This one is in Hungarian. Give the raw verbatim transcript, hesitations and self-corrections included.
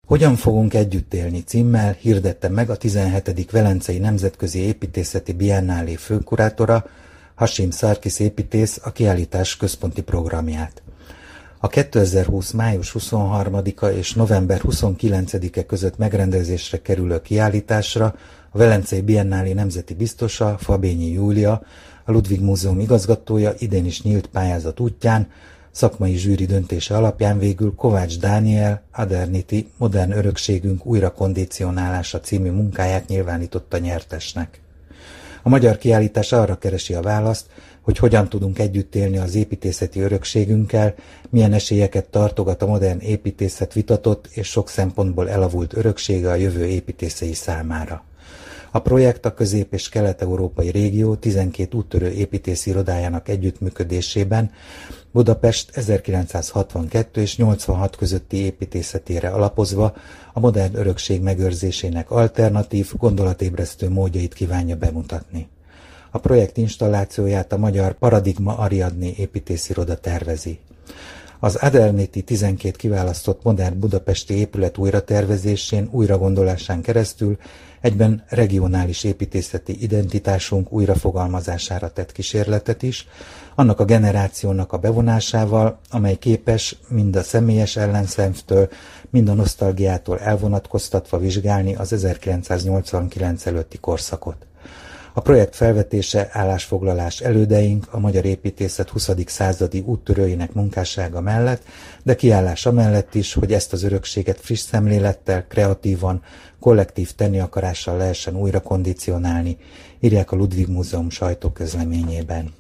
Hogyan fogunk együtt élni címmel hirdette meg a tizenhetedik Velencei Nemzetközi Építészeti Biennálé főkurátora, Hasim Sarkis építész a kiállítás központi programját. A kétezer-húsz. május huszonharmadika és november huszonkilencedike között megrendezésre kerülő kiállításra a Velencei Biennálé nemzeti biztosa, Fabényi Júlia, a Ludwig Múzeum igazgatója idén is nyílt pályázat útján, szakmai zsűri döntése alapján végül Kovács Dániel Adernity Modern örökségünk újrakondicionálása című munkáját nyilvánította nyertesnek. A magyar kiállítás arra keresi a választ, hogy hogyan tudunk együtt élni az építészeti örökségünkkel, milyen esélyeket tartogat a modern építészet vitatott és sok szempontból elavult öröksége a jövő építészei számára. A projekt a közép- és kelet-európai régió tizenkét úttörő építészi irodájának együttműködésében Budapest ezerkilencszázhatvankettő és nyolcvanhat közötti építészetére alapozva a modern örökség megőrzésének alternatív, gondolatébresztő módjait kívánja bemutatni. A projekt installációját a magyar Paradigma Ariadné építésziroda tervezi. Az Adernity tizenkét kiválasztott modern budapesti épület újratervezésén, újragondolásán keresztül egyben regionális építészeti identitásunk újrafogalmazására tett kísérletet is, annak a generációnak a bevonásával, amely képes mind a személyes ellenszemtől, mind a nosztalgiától elvonatkoztatva vizsgálni az ezerkilencszáznyolcvankilenc előtti korszakot. A projekt felvetése állásfoglalás elődeink a magyar építészet huszadik századi úttörőinek munkássága mellett, de kiállás amellett is, hogy ezt az örökséget friss szemlélettel, kreatívan, kollektív tenni akarással lehessen újra kondicionálni, írják a Ludwig Múzeum sajtóközleményében.